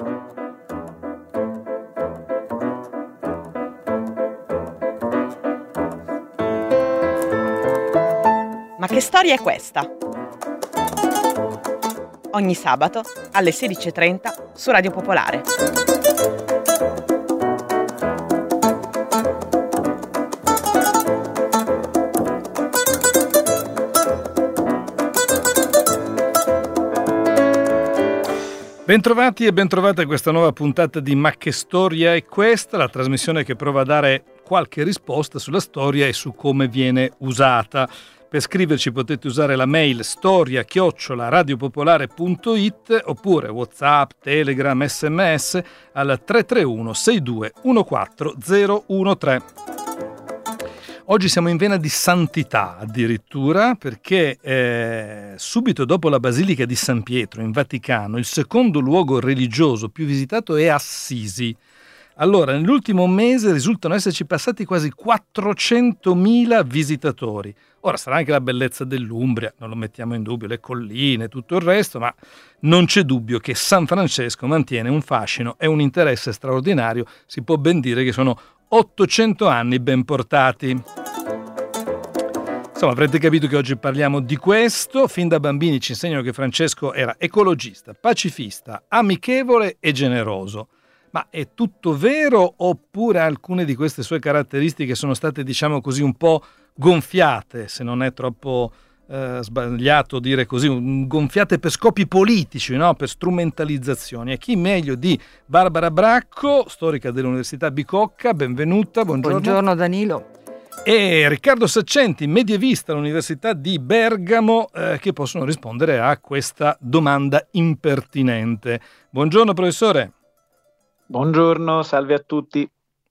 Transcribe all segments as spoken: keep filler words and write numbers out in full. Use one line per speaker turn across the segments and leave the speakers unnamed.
Ma che storia è questa? Ogni sabato alle sedici e trenta su Radio Popolare.
Bentrovati e bentrovate a questa nuova puntata di Ma che storia è questa, la trasmissione che prova a dare qualche risposta sulla storia e su come viene usata. Per scriverci potete usare la mail storia chiocciola radiopopolare punto it oppure WhatsApp, Telegram, sms al tre tre uno sei due uno quattro zero uno tre. Oggi siamo in vena di santità addirittura, perché eh, subito dopo la Basilica di San Pietro in Vaticano il secondo luogo religioso più visitato è Assisi. Allora, nell'ultimo mese risultano esserci passati quasi quattrocentomila visitatori. Ora sarà anche la bellezza dell'Umbria, non lo mettiamo in dubbio, le colline, tutto il resto, ma non c'è dubbio che San Francesco mantiene un fascino e un interesse straordinario. Si può ben dire che sono ottocento anni ben portati. Insomma, avrete capito che oggi parliamo di questo. Fin da bambini ci insegnano che Francesco era ecologista, pacifista, amichevole e generoso. Ma è tutto vero oppure alcune di queste sue caratteristiche sono state, diciamo così, un po' gonfiate, se non è troppo eh, sbagliato dire così, gonfiate per scopi politici, no? Per strumentalizzazioni? E chi meglio di Barbara Bracco, storica dell'Università Bicocca, benvenuta, buongiorno.
Buongiorno Danilo.
E Riccardo Saccenti, medievista all'Università di Bergamo, eh, che possono rispondere a questa domanda impertinente. Buongiorno professore.
Buongiorno, salve a tutti.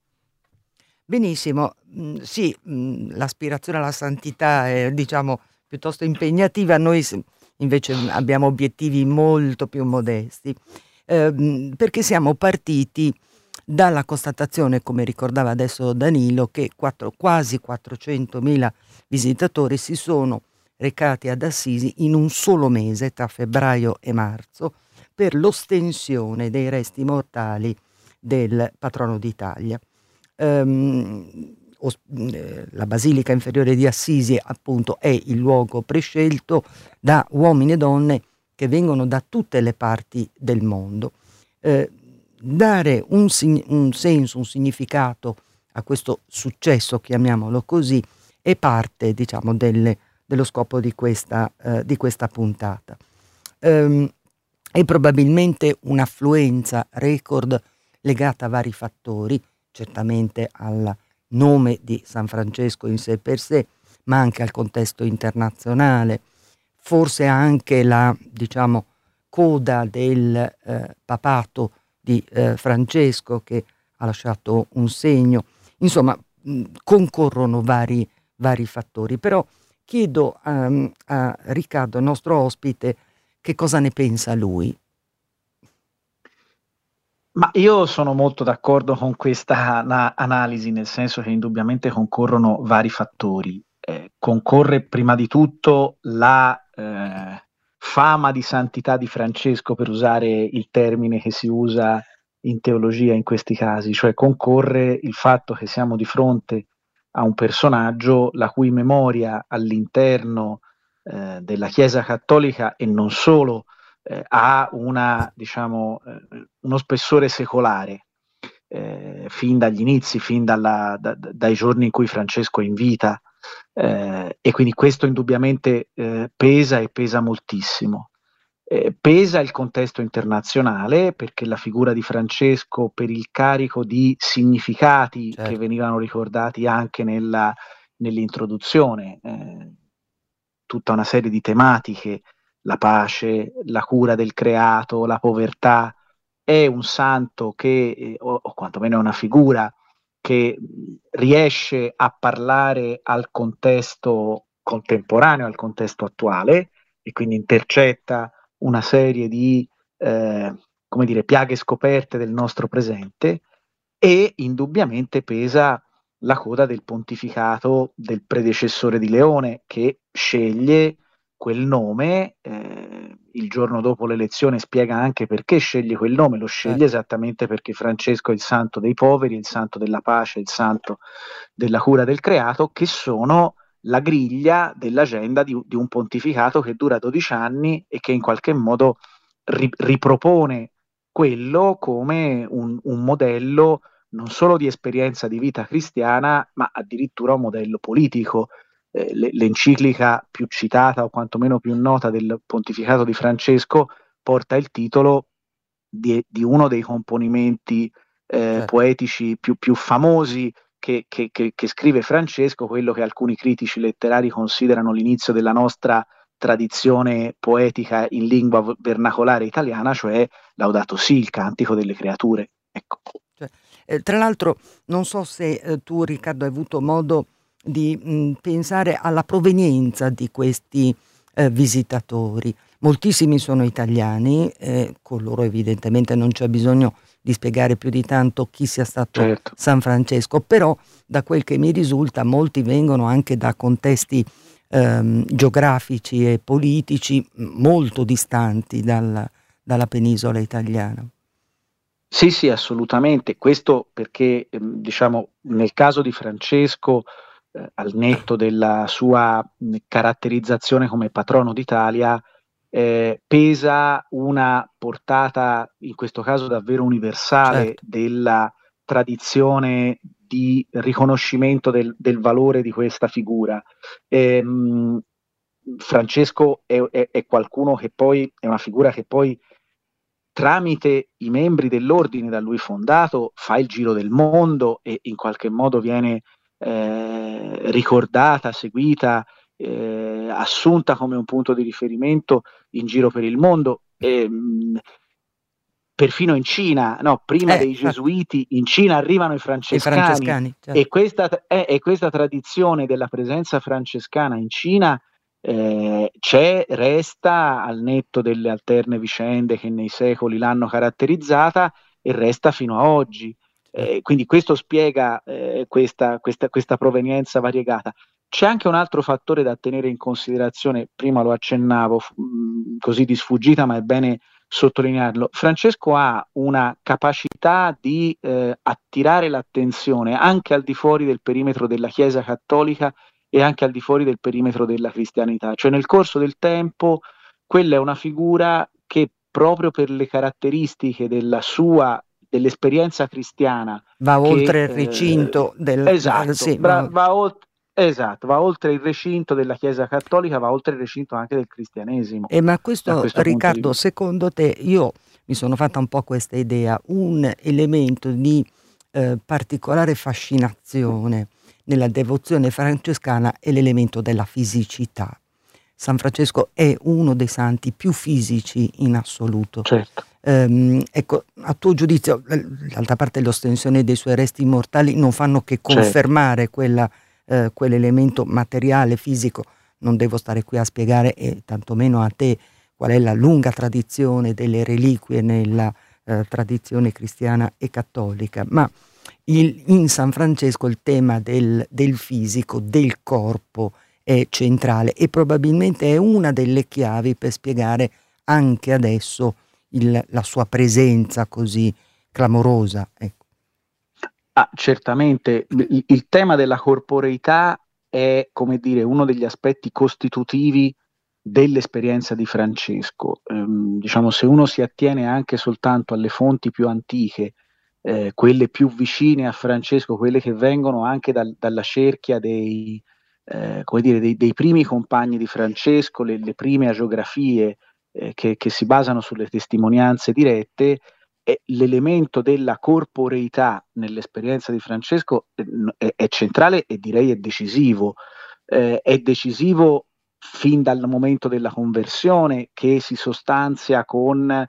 Benissimo, mm, sì, mm, l'aspirazione alla santità è, diciamo, piuttosto impegnativa. Noi invece abbiamo obiettivi molto più modesti, eh, perché siamo partiti dalla constatazione, come ricordava adesso Danilo, che quattro, quasi quattrocentomila visitatori si sono recati ad Assisi in un solo mese, tra febbraio e marzo, per l'ostensione dei resti mortali del patrono d'Italia. Um, la Basilica Inferiore di Assisi, appunto, è il luogo prescelto da uomini e donne che vengono da tutte le parti del mondo. Eh, dare un, un senso, un significato a questo successo, chiamiamolo così, è parte, diciamo, delle, dello scopo di questa, eh, di questa puntata. Um, È probabilmente un'affluenza record legata a vari fattori, certamente al nome di San Francesco in sé per sé, ma anche al contesto internazionale, forse anche la, diciamo, coda del eh, papato di eh, Francesco, che ha lasciato un segno. Insomma, mh, concorrono vari, vari fattori. Però chiedo um, a Riccardo, il nostro ospite, che cosa ne pensa lui?
Ma io sono molto d'accordo con questa na- analisi, nel senso che indubbiamente concorrono vari fattori. Eh, concorre prima di tutto la eh, fama di santità di Francesco, per usare il termine che si usa in teologia in questi casi, cioè concorre il fatto che siamo di fronte a un personaggio la cui memoria all'interno eh, della Chiesa Cattolica e non solo Eh, ha una, diciamo, eh, uno spessore secolare, eh, fin dagli inizi, fin dalla, da, dai giorni in cui Francesco è in vita, eh, e quindi questo indubbiamente eh, pesa e pesa moltissimo. Eh, pesa il contesto internazionale, perché la figura di Francesco, per il carico di significati, certo, che venivano ricordati anche nella, nell'introduzione, eh, tutta una serie di tematiche, la pace, la cura del creato, la povertà, è un santo che, o, o quantomeno è una figura che riesce a parlare al contesto contemporaneo, al contesto attuale, e quindi intercetta una serie di, eh, come dire, piaghe scoperte del nostro presente, e indubbiamente pesa la coda del pontificato del predecessore di Leone, che sceglie quel nome, eh, il giorno dopo l'elezione spiega anche perché sceglie quel nome, lo sceglie
Certo.
esattamente perché Francesco è il santo dei poveri, il santo della pace, il santo della cura del creato, che sono la griglia dell'agenda di, di un pontificato che dura dodici anni e che in qualche modo ri- ripropone quello come un, un modello non solo di esperienza di vita cristiana, ma addirittura un modello politico. Eh, l'enciclica più citata o quantomeno più nota del pontificato di Francesco porta il titolo di, di uno dei componimenti eh,
Certo.
poetici più, più famosi che, che, che, che scrive Francesco, quello che alcuni critici letterari considerano l'inizio della nostra tradizione poetica in lingua vernacolare italiana, cioè Laudato Si, il cantico delle creature. Ecco.
Cioè, eh, tra l'altro non so se eh, tu, Riccardo, hai avuto modo di mh, pensare alla provenienza di questi eh, visitatori. Moltissimi sono italiani, eh, con loro evidentemente non c'è bisogno di spiegare più di tanto chi sia stato
Certo.
San Francesco, però da quel che mi risulta molti vengono anche da contesti ehm, geografici e politici molto distanti dalla, dalla penisola italiana.
Sì, sì, assolutamente. Questo perché, ehm, diciamo, nel caso di Francesco, eh, al netto della sua mh, caratterizzazione come patrono d'Italia, eh, pesa una portata, in questo caso davvero universale,
Certo.
della tradizione di riconoscimento del, del valore di questa figura. Ehm, Francesco è, è, è qualcuno che poi, è una figura che poi tramite i membri dell'ordine da lui fondato fa il giro del mondo e in qualche modo viene eh, ricordata, seguita, eh, assunta come un punto di riferimento in giro per il mondo. E, mh, perfino in Cina, no, prima
Eh,
dei
infatti,
gesuiti, in Cina arrivano i
i
francescani
francescani, certo.
e questa, eh, e questa tradizione della presenza francescana in Cina eh, c'è, resta al netto delle alterne vicende che nei secoli l'hanno caratterizzata e resta fino a oggi. Eh, quindi questo spiega eh, questa, questa, questa provenienza variegata. C'è anche un altro fattore da tenere in considerazione, prima lo accennavo mh, così di sfuggita, ma è bene sottolinearlo. Francesco ha una capacità di eh, attirare l'attenzione anche al di fuori del perimetro della Chiesa cattolica e anche al di fuori del perimetro della cristianità. Cioè nel corso del tempo quella è una figura che proprio per le caratteristiche della sua, dell'esperienza cristiana,
Va
che
oltre il
eh,
recinto del...
esatto,
eh, sì,
bra-
va-
va, oltre, esatto, va oltre il recinto della Chiesa cattolica, va oltre il recinto anche del cristianesimo,
E ma
da
questo,
questo punto di
Riccardo,
vista.
secondo te, io mi sono fatta un po' questa idea, un elemento di eh, particolare fascinazione nella devozione francescana è l'elemento della fisicità. San Francesco è uno dei santi più fisici in assoluto.
Certo.
Ehm, ecco, a tuo giudizio, d'altra parte l'ostensione dei suoi resti mortali non fanno che confermare quella, eh, quell'elemento materiale, fisico. Non devo stare qui a spiegare, e tantomeno a te, qual è la lunga tradizione delle reliquie nella eh, tradizione cristiana e cattolica, ma il, in San Francesco il tema del, del fisico, del corpo, è centrale e probabilmente è una delle chiavi per spiegare anche adesso il, la sua presenza così clamorosa. Ecco.
Ah, certamente il, il tema della corporeità è, come dire, uno degli aspetti costitutivi dell'esperienza di Francesco. Ehm, diciamo, se uno si attiene anche soltanto alle fonti più antiche, eh, quelle più vicine a Francesco, quelle che vengono anche dal, dalla cerchia dei, eh, come dire, dei, dei primi compagni di Francesco, le, le prime agiografie eh, che, che si basano sulle testimonianze dirette, e l'elemento della corporeità nell'esperienza di Francesco è, è centrale e direi è decisivo. Eh, è decisivo fin dal momento della conversione, che si sostanzia con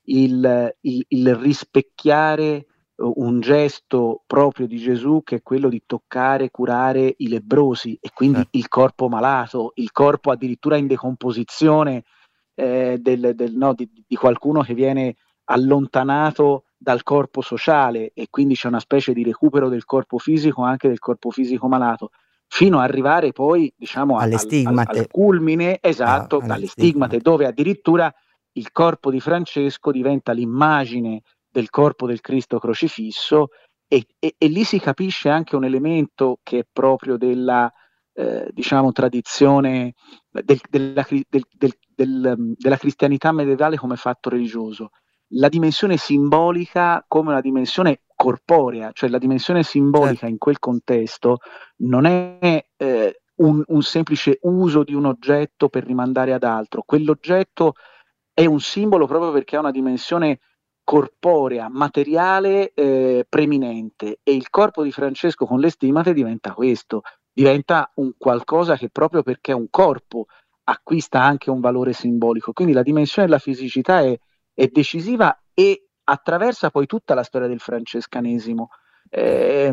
il, il, il rispecchiare un gesto proprio di Gesù, che è quello di toccare, curare i lebbrosi e quindi
Certo.
il corpo malato, il corpo addirittura in decomposizione eh, del, del, no, di, di qualcuno che viene allontanato dal corpo sociale, e quindi c'è una specie di recupero del corpo fisico, anche del corpo fisico malato. fino ad arrivare poi, diciamo,
alle
al,
stigmate.
al, al culmine, esatto,
Ah, alle
alle stigmate,
stigmate.
dove addirittura il corpo di Francesco diventa l'immagine del corpo del Cristo crocifisso, e, e, e lì si capisce anche un elemento che è proprio della, eh, diciamo, tradizione del, della, del, del, del, della cristianità medievale come fatto religioso. La dimensione simbolica come una dimensione corporea, cioè la dimensione simbolica, certo, in quel contesto non è eh, un, un semplice uso di un oggetto per rimandare ad altro. Quell'oggetto è un simbolo proprio perché ha una dimensione corporea, materiale, eh, preminente, e il corpo di Francesco con le stigmate diventa questo, diventa un qualcosa che proprio perché è un corpo acquista anche un valore simbolico. Quindi la dimensione della fisicità è, è decisiva e attraversa poi tutta la storia del francescanesimo. Eh,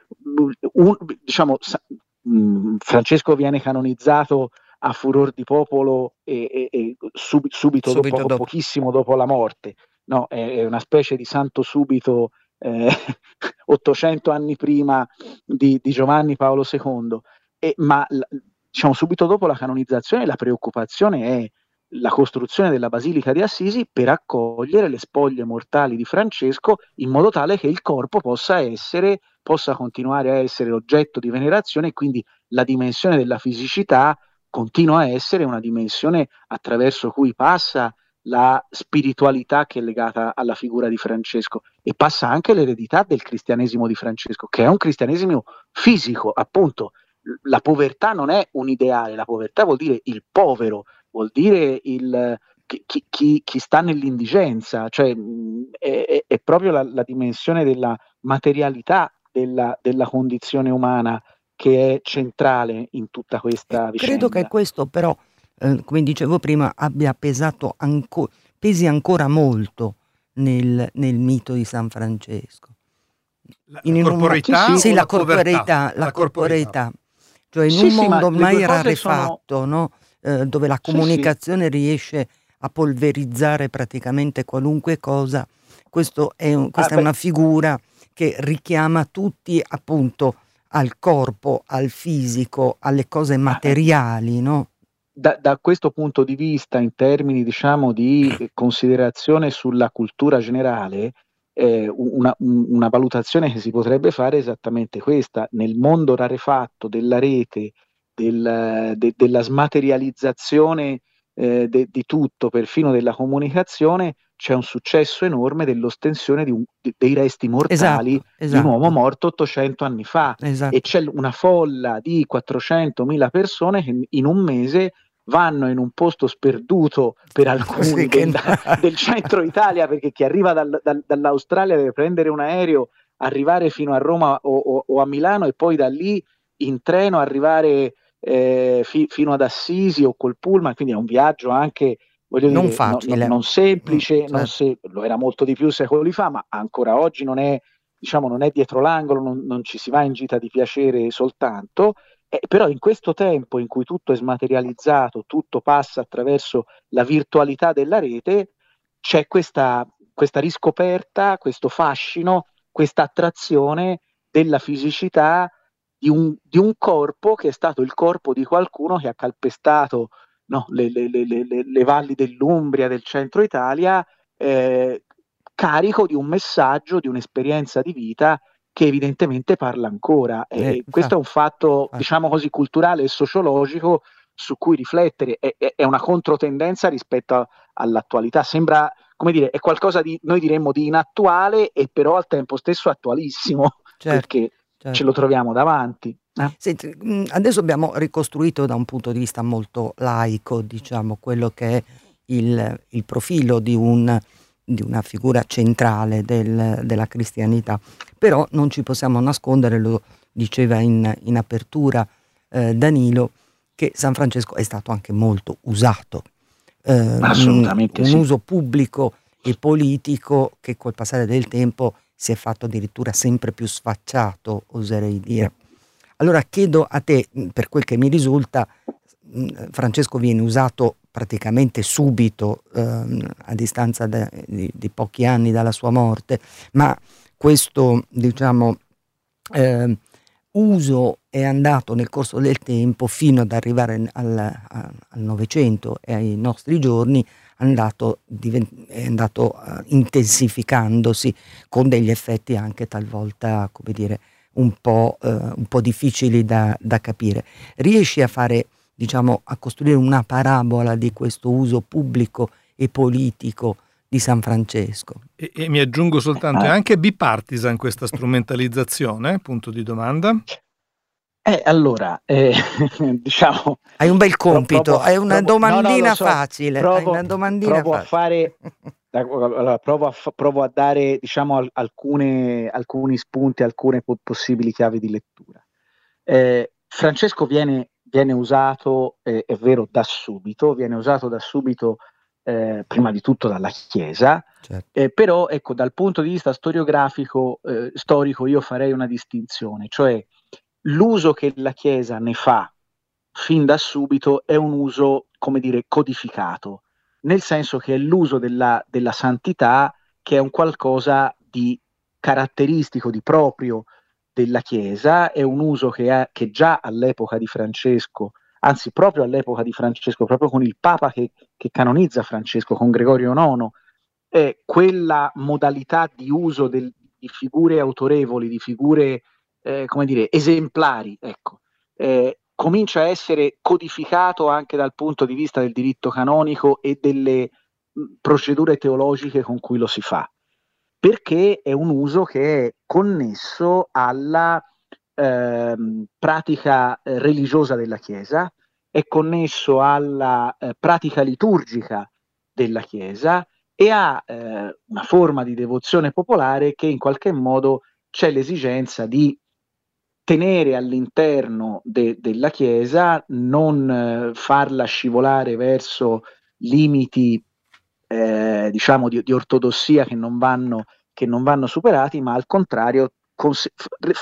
un, diciamo, Francesco viene canonizzato a furor di popolo e, e, e sub, subito,
subito
dopo,
dopo.
pochissimo dopo la morte. No, è, è una specie di santo subito eh, ottocento anni prima di, di Giovanni Paolo secondo. E, ma diciamo, subito dopo la canonizzazione la preoccupazione è la costruzione della Basilica di Assisi per accogliere le spoglie mortali di Francesco, in modo tale che il corpo possa essere, possa continuare a essere oggetto di venerazione, e quindi la dimensione della fisicità continua a essere una dimensione attraverso cui passa la spiritualità che è legata alla figura di Francesco, e passa anche l'eredità del cristianesimo di Francesco, che è un cristianesimo fisico, appunto. La povertà non è un ideale, la povertà vuol dire il povero, vuol dire il, chi, chi, chi sta nell'indigenza, cioè è, è proprio la, la dimensione della materialità della, della condizione umana che è centrale in tutta questa vicenda.
Credo che questo però, eh, come dicevo prima, abbia pesato anco, pesi ancora molto nel, nel mito di San Francesco.
La,
in
la corporeità?
Una, sì,
la,
la corporeità, la,
la
corporeità. Cioè in
sì,
un
sì,
mondo ormai
sono...
rarefatto, no? eh, dove la comunicazione
sì, sì.
riesce a polverizzare praticamente qualunque cosa, questo è un, questa ah, è una figura che richiama tutti appunto al corpo, al fisico, alle cose materiali, no?
Da, da questo punto di vista, in termini, diciamo, di considerazione sulla cultura generale, eh, una, una valutazione che si potrebbe fare è esattamente questa: nel mondo rarefatto della rete, del, de, della smaterializzazione eh, de, di tutto, perfino della comunicazione, c'è un successo enorme dell'ostensione di un, de, dei resti mortali,
esatto, esatto,
di un uomo morto ottocento anni fa,
esatto.
E c'è una folla di quattrocentomila persone che in un mese vanno in un posto sperduto per alcuni del, del centro Italia, perché chi arriva dal, dal, dall'Australia deve prendere un aereo, arrivare fino a Roma o, o, o a Milano, e poi da lì in treno arrivare eh, fi, fino ad Assisi o col pullman, quindi è un viaggio anche, voglio
non
dire,
facile,
no, no, non semplice,
mm, certo.
non se, lo era molto di più secoli fa, ma ancora oggi non è, diciamo, non è dietro l'angolo, non, non ci si va in gita di piacere soltanto. Eh, però in questo tempo in cui tutto è smaterializzato, tutto passa attraverso la virtualità della rete, c'è questa, questa riscoperta, questo fascino, questa attrazione della fisicità di un, di un corpo che è stato il corpo di qualcuno che ha calpestato, no, le, le, le, le, le valli dell'Umbria, del centro Italia, eh, carico di un messaggio, di un'esperienza di vita che evidentemente parla ancora. E
eh,
questo
fa,
è un fatto,
fa.
diciamo così, culturale e sociologico su cui riflettere. È, è una controtendenza rispetto a, all'attualità. Sembra, come dire, è qualcosa di, noi diremmo, di inattuale, e però al tempo stesso attualissimo,
certo,
perché
certo.
ce lo troviamo davanti. Eh?
Senti, adesso abbiamo ricostruito da un punto di vista molto laico, diciamo, quello che è il, il profilo di un di una figura centrale del, della cristianità, però non ci possiamo nascondere, lo diceva in, in apertura eh, Danilo, che San Francesco è stato anche molto usato, eh,
assolutamente
un,
sì.
un uso pubblico e politico che col passare del tempo si è fatto addirittura sempre più sfacciato, oserei dire. Allora chiedo a te, per quel che mi risulta, Francesco viene usato praticamente subito, ehm, a distanza de, di, di pochi anni dalla sua morte, ma questo, diciamo, eh, uso è andato nel corso del tempo, fino ad arrivare al, al Novecento e ai nostri giorni, è andato, è andato uh, intensificandosi, con degli effetti anche talvolta, come dire, un po', uh, un po' difficili da, da capire. Riesci a fare, diciamo, a costruire una parabola di questo uso pubblico e politico di San Francesco?
E, e mi aggiungo soltanto, è anche bipartisan questa strumentalizzazione? Punto di domanda.
Eh, allora, eh, diciamo...
Hai un bel compito,
provo,
hai una
provo,
domandina
no, no, so,
facile.
Provo,
hai una domandina
provo
facile.
a fare... Allora, provo, a, provo a dare, diciamo, alcune, alcuni spunti, alcune po- possibili chiavi di lettura. Eh, Francesco viene, viene usato, eh, è vero, da subito, viene usato da subito, eh, prima di tutto dalla Chiesa,
Certo.
eh, però, ecco, dal punto di vista storiografico, eh, storico, io farei una distinzione, cioè l'uso che la Chiesa ne fa fin da subito è un uso, come dire, codificato, nel senso che è l'uso della, della santità, che è un qualcosa di caratteristico, di proprio della Chiesa, è un uso che, è, che già all'epoca di Francesco, anzi proprio all'epoca di Francesco, proprio con il Papa che, che canonizza Francesco, con Gregorio nono, è quella modalità di uso del, di figure autorevoli, di figure, eh, come dire, esemplari, ecco, eh, comincia a essere codificato anche dal punto di vista del diritto canonico e delle mh, procedure teologiche con cui lo si fa, perché è un uso che è connesso alla ehm, pratica eh, religiosa della Chiesa, è connesso alla eh, pratica liturgica della Chiesa e ha eh, una forma di devozione popolare che in qualche modo c'è l'esigenza di tenere all'interno de- della Chiesa, non eh, farla scivolare verso limiti eh, diciamo di, di ortodossia che non vanno, che non vanno superati, ma al contrario cons-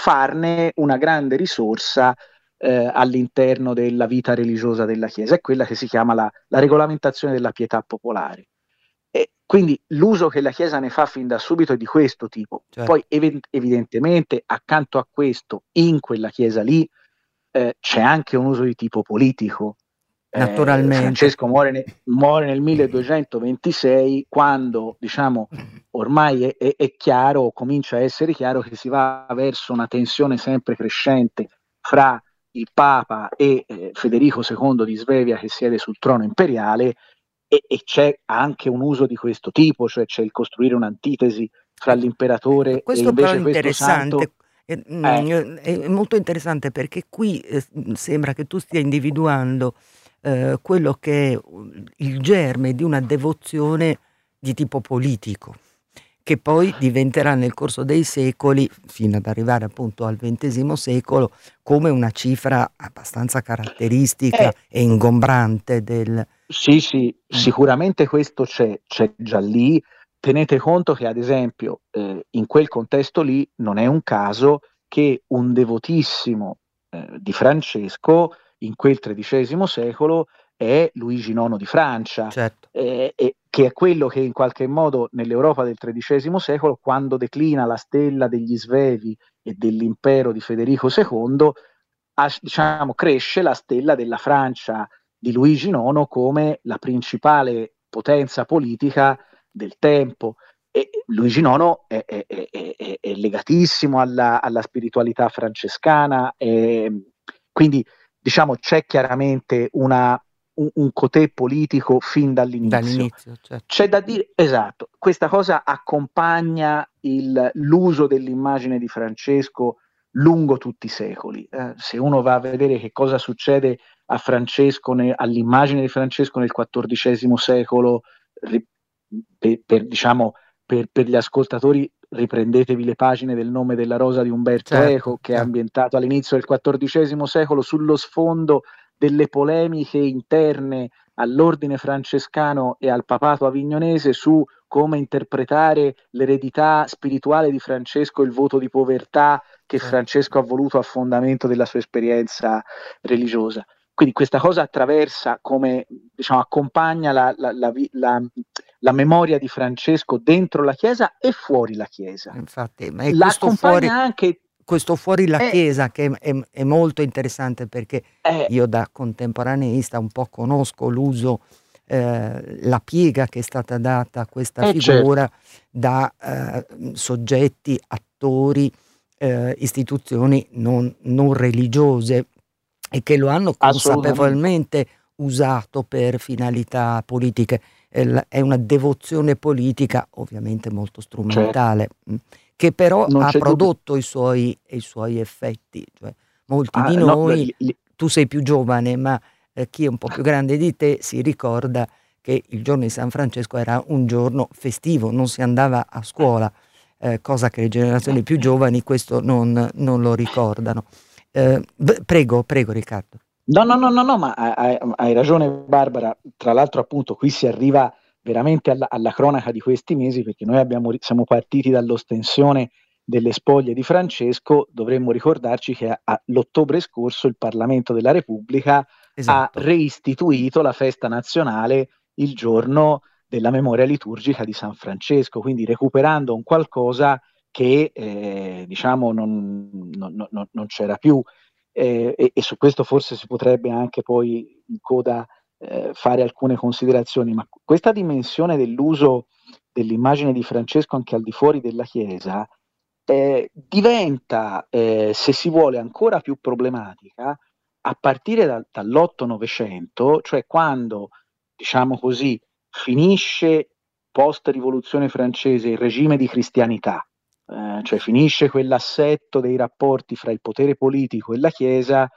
farne una grande risorsa eh, all'interno della vita religiosa della Chiesa. È quella che si chiama la, la regolamentazione della pietà popolare. E quindi l'uso che la Chiesa ne fa fin da subito è di questo tipo.
Certo.
Poi ev- evidentemente accanto a questo, in quella Chiesa lì, eh, c'è anche un uso di tipo politico. Eh,
Naturalmente.
Francesco muore, ne- muore nel milleduecentoventisei, quando, diciamo, ormai è, è, è chiaro, comincia a essere chiaro che si va verso una tensione sempre crescente fra il Papa e eh, Federico secondo di Svevia, che siede sul trono imperiale, e, e c'è anche un uso di questo tipo, cioè c'è il costruire un'antitesi fra l'imperatore
questo
e invece
però è
questo santo.
interessante. Eh,
Eh.
È molto interessante, perché qui eh, sembra che tu stia individuando eh, quello che è il germe di una devozione di tipo politico, che poi diventerà nel corso dei secoli, fino ad arrivare appunto al ventesimo secolo, come una cifra abbastanza caratteristica
Eh.
e ingombrante del...
Sì, sì, sicuramente questo c'è, c'è già lì. Tenete conto che, ad esempio, eh, in quel contesto lì non è un caso che un devotissimo eh, di Francesco in quel tredicesimo secolo è Luigi nono di Francia,
Certo.
eh, eh, che è quello che in qualche modo nell'Europa del tredicesimo secolo, quando declina la stella degli Svevi e dell'impero di Federico secondo, ha, diciamo, cresce la stella della Francia di Luigi nono come la principale potenza politica del tempo. E Luigi nono è, è, è, è, è legatissimo alla, alla spiritualità francescana, e quindi diciamo c'è chiaramente una, un, un cotè politico fin dall'inizio.
Dall'inizio, certo.
C'è da dire, esatto, questa cosa accompagna il, l'uso dell'immagine di Francesco lungo tutti i secoli. Eh, se uno va a vedere che cosa succede a Francesco, ne, all'immagine di Francesco nel quattordicesimo secolo, ri, per, per, diciamo, per, per gli ascoltatori riprendetevi le pagine del Nome della Rosa di Umberto
Certo,
Eco, che
certo.
è ambientato all'inizio del quattordicesimo secolo sullo sfondo delle polemiche interne all'ordine francescano e al papato avignonese su come interpretare l'eredità spirituale di Francesco, il voto di povertà che
Certo.
Francesco ha voluto a fondamento della sua esperienza religiosa. Quindi questa cosa attraversa, come diciamo, accompagna la, la, la, la, la memoria di Francesco dentro la Chiesa e fuori la Chiesa.
Infatti, ma è
La
questo
accompagna
fuori...
anche
questo fuori la
Eh,
Chiesa che è, è- è molto interessante, perché
eh,
io da contemporaneista un po' conosco l'uso, eh, la piega che è stata data a questa
eh,
figura
certo,
da eh, soggetti, attori, eh, istituzioni non, non religiose, e che lo hanno
assolutamente,
consapevolmente usato per finalità politiche. È la- è una devozione politica, ovviamente molto
certo,
strumentale, mh, che però
non
ha
c'è dubbio.
prodotto i suoi, i suoi effetti. Cioè, molti
Ah,
di
no,
noi,
li- li-
tu sei più giovane, ma eh, chi è un po' più grande di te si ricorda che il giorno di San Francesco era un giorno festivo, non si andava a scuola, eh, cosa che le generazioni più giovani questo non, non lo ricordano. Eh, b- prego, prego Riccardo.
No, no, no, no, no, ma hai, hai ragione Barbara. Tra l'altro, appunto, qui si arriva veramente alla, alla cronaca di questi mesi, perché noi abbiamo, siamo partiti dall'ostensione delle spoglie di Francesco. Dovremmo ricordarci che a- a- l'ottobre scorso il Parlamento della Repubblica ha
Esatto.
reistituito la festa nazionale il giorno della memoria liturgica di San Francesco, quindi recuperando un qualcosa che eh, diciamo non, non- non- non c'era più. Eh, e, e su questo forse si potrebbe anche poi in coda eh, fare alcune considerazioni, ma questa dimensione dell'uso dell'immagine di Francesco anche al di fuori della Chiesa eh, diventa, eh, se si vuole, ancora più problematica a partire da, dall'otto Novecento, cioè quando, diciamo così, finisce post-rivoluzione francese il regime di cristianità, eh, cioè finisce quell'assetto dei rapporti fra il potere politico e la Chiesa,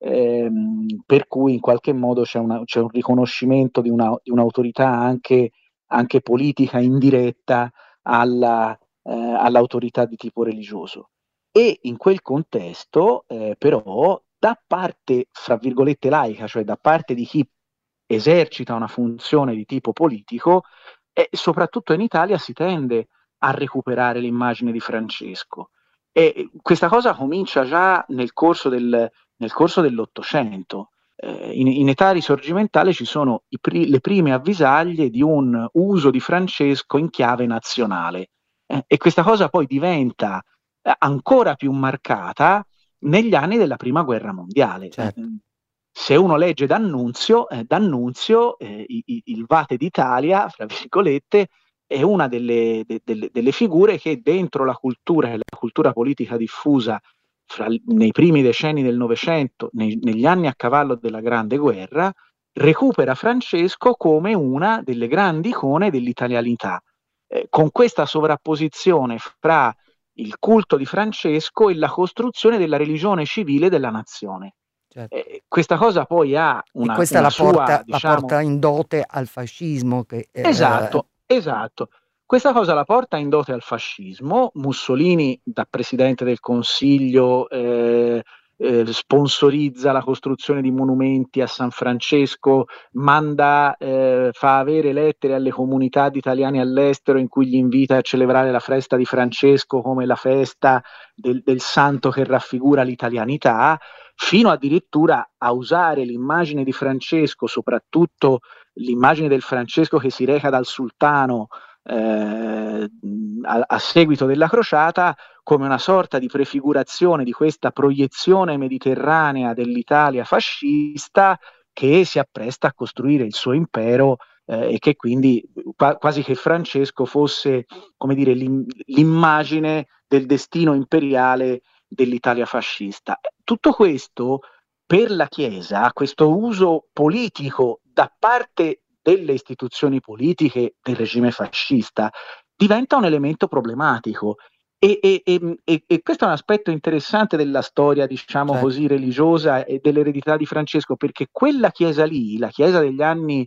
ehm, per cui in qualche modo c'è, una, c'è un riconoscimento di, una, di un'autorità anche, anche politica indiretta alla, eh, all'autorità di tipo religioso. E in quel contesto, eh, però, da parte, fra virgolette, laica, cioè da parte di chi esercita una funzione di tipo politico, e soprattutto in Italia si tende a recuperare l'immagine di Francesco. E questa cosa comincia già nel corso, del, nel corso dell'Ottocento. Eh, in, in, età risorgimentale ci sono pri- le prime avvisaglie di un uso di Francesco in chiave nazionale. Eh, e questa cosa poi diventa eh, ancora più marcata negli anni della Prima Guerra Mondiale. Eh,
Certo.
se uno legge D'Annunzio, eh, D'Annunzio eh, il, il Vate d'Italia, fra virgolette, è una delle, de, delle, delle figure che dentro la cultura e la cultura politica diffusa fra, nei primi decenni del Novecento, nei, negli anni a cavallo della Grande Guerra, recupera Francesco come una delle grandi icone dell'italianità, eh, con questa sovrapposizione fra il culto di Francesco e la costruzione della religione civile della nazione.
Certo.
Eh, questa cosa poi ha
E
una,
questa
una
la
sua,
porta, la
diciamo,
porta in dote al fascismo che, eh,
esatto, esatto. Questa cosa la porta in dote al fascismo. Mussolini, da presidente del Consiglio, eh, eh, sponsorizza la costruzione di monumenti a San Francesco, manda, eh, fa avere lettere alle comunità di italiani all'estero in cui gli invita a celebrare la festa di Francesco come la festa del, del santo che raffigura l'italianità, fino addirittura a usare l'immagine di Francesco, soprattutto l'immagine del Francesco che si reca dal sultano eh, a, a seguito della crociata, come una sorta di prefigurazione di questa proiezione mediterranea dell'Italia fascista che si appresta a costruire il suo impero eh, e che quindi qua, quasi che Francesco fosse, come dire, l'im, l'immagine del destino imperiale dell'Italia fascista. Tutto questo per la Chiesa, questo uso politico da parte delle istituzioni politiche del regime fascista diventa un elemento problematico. E, e, e, e, questo è un aspetto interessante della storia, diciamo
certo.
così, religiosa e dell'eredità di Francesco, perché quella chiesa lì, la chiesa degli anni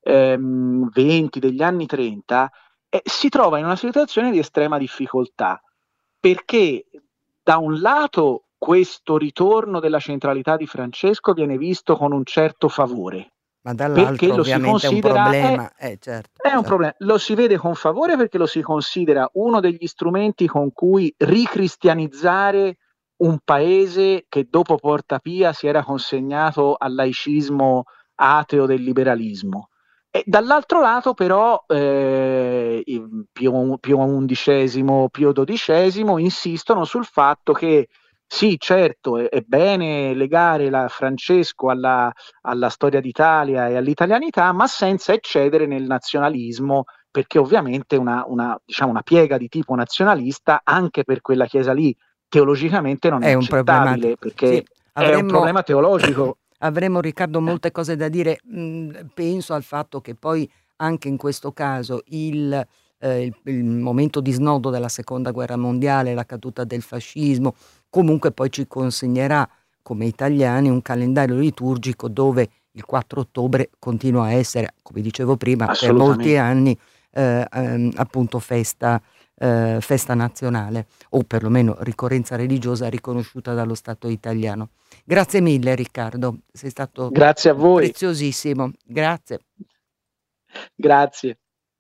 ehm, venti, degli anni trenta, eh, si trova in una situazione di estrema difficoltà, perché da un lato questo ritorno della centralità di Francesco viene visto con un certo favore,
Ma
perché
dall'altro
lo si
ovviamente è un
considera, è,
problema, eh, certo,
è un
certo.
problema, lo si vede con favore perché lo si considera uno degli strumenti con cui ricristianizzare un paese che dopo Porta Pia si era consegnato al laicismo ateo del liberalismo. E dall'altro lato però eh, Pio, Pio undicesimo, Pio dodicesimo insistono sul fatto che Sì, certo, è, è bene legare la Francesco alla, alla storia d'Italia e all'italianità, ma senza eccedere nel nazionalismo, perché ovviamente una, una, diciamo, una piega di tipo nazionalista anche per quella chiesa lì teologicamente non è
È un problematico.
accettabile,
Sì,
perché è un
avremmo,
problema teologico.
avremmo Riccardo
Eh,
molte cose da dire. Mm, penso al fatto che poi anche in questo caso il, eh, il, il momento di snodo della seconda guerra mondiale, la caduta del fascismo, comunque poi ci consegnerà come italiani un calendario liturgico dove il quattro ottobre continua a essere, come dicevo prima, per molti
assolutamente.
anni eh, ehm, appunto festa, eh, festa nazionale, o perlomeno ricorrenza religiosa riconosciuta dallo Stato italiano. Grazie mille Riccardo, sei stato
Grazie a voi,
preziosissimo. Grazie.
grazie.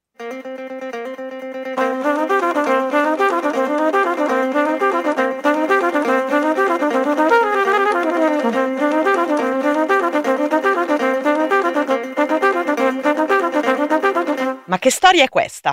Ma che storia è questa?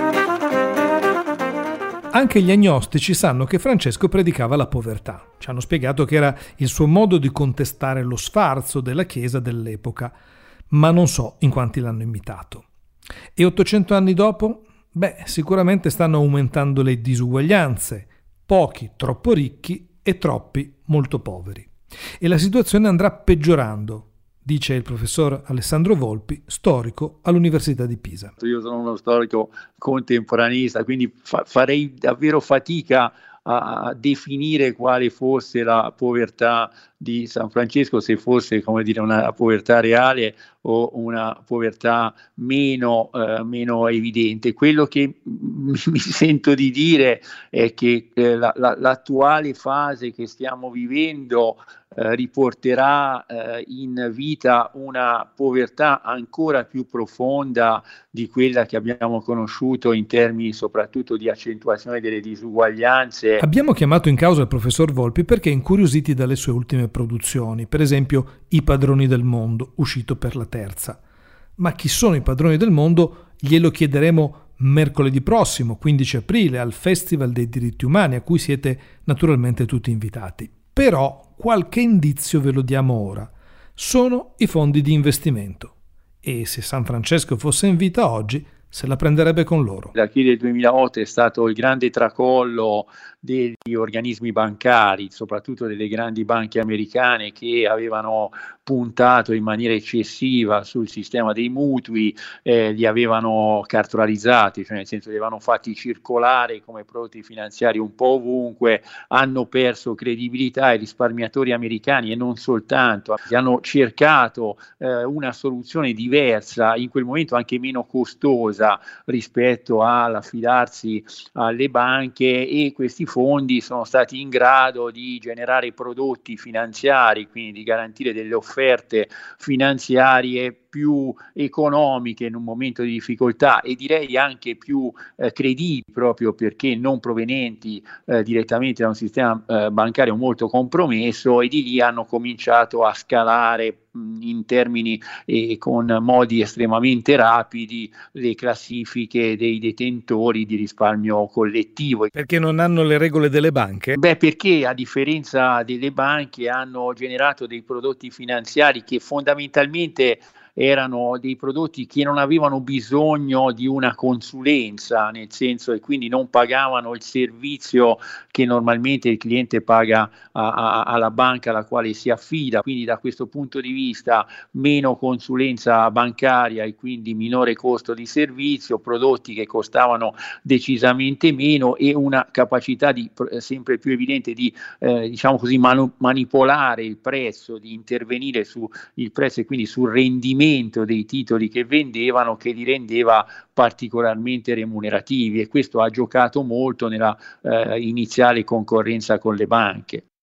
Anche gli agnostici sanno che Francesco predicava la povertà. Ci hanno spiegato che era il suo modo di contestare lo sfarzo della Chiesa dell'epoca, ma non so in quanti l'hanno imitato. E ottocento anni dopo? Beh, sicuramente stanno aumentando le disuguaglianze, pochi troppo ricchi e troppi molto poveri. E la situazione andrà peggiorando, dice il professor Alessandro Volpi, storico all'Università di Pisa.
Io sono uno storico contemporaneista, quindi fa- farei davvero fatica a, a definire quale fosse la povertà di San Francesco, se fosse, come dire, una povertà reale o una povertà meno, eh, meno evidente. Quello che mi sento di dire è che eh, la, la, l'attuale fase che stiamo vivendo eh, riporterà eh, in vita una povertà ancora più profonda di quella che abbiamo conosciuto in termini soprattutto di accentuazione delle disuguaglianze.
Abbiamo chiamato in causa il professor Volpi perché incuriositi dalle sue ultime produzioni, per esempio I padroni del mondo, uscito per la Terza. Ma chi sono i padroni del mondo glielo chiederemo mercoledì prossimo, quindici aprile, al Festival dei diritti umani, a cui siete naturalmente tutti invitati. Però qualche indizio ve lo diamo ora. Sono i fondi di investimento. E se San Francesco fosse in vita oggi, se la prenderebbe con loro.
La crisi del duemilaotto è stato il grande tracollo degli organismi bancari, soprattutto delle grandi banche americane che avevano puntato in maniera eccessiva sul sistema dei mutui, eh, li avevano cartolarizzati, cioè nel senso li avevano fatti circolare come prodotti finanziari un po' ovunque, hanno perso credibilità i risparmiatori americani e non soltanto, hanno cercato eh, una soluzione diversa, in quel momento anche meno costosa rispetto all'affidarsi alle banche, e questi fondi sono stati in grado di generare prodotti finanziari, quindi di garantire delle offerte finanziarie più economiche in un momento di difficoltà, e direi anche più eh, credibili, proprio perché non provenienti eh, direttamente da un sistema eh, bancario molto compromesso, e di lì hanno cominciato a scalare mh, in termini e con modi estremamente rapidi le classifiche dei detentori di risparmio collettivo.
Perché non hanno le regole delle banche?
Beh, perché a differenza delle banche hanno generato dei prodotti finanziari che fondamentalmente erano dei prodotti che non avevano bisogno di una consulenza, nel senso, e quindi non pagavano il servizio che normalmente il cliente paga a, a, alla banca alla quale si affida. Quindi da questo punto di vista meno consulenza bancaria e quindi minore costo di servizio, prodotti che costavano decisamente meno e una capacità di, sempre più evidente di eh, diciamo così manu- manipolare il prezzo, di intervenire sul prezzo e quindi sul rendimento dei titoli che vendevano, che li rendeva particolarmente remunerativi, e questo ha giocato molto nella eh, iniziale concorrenza con le banche.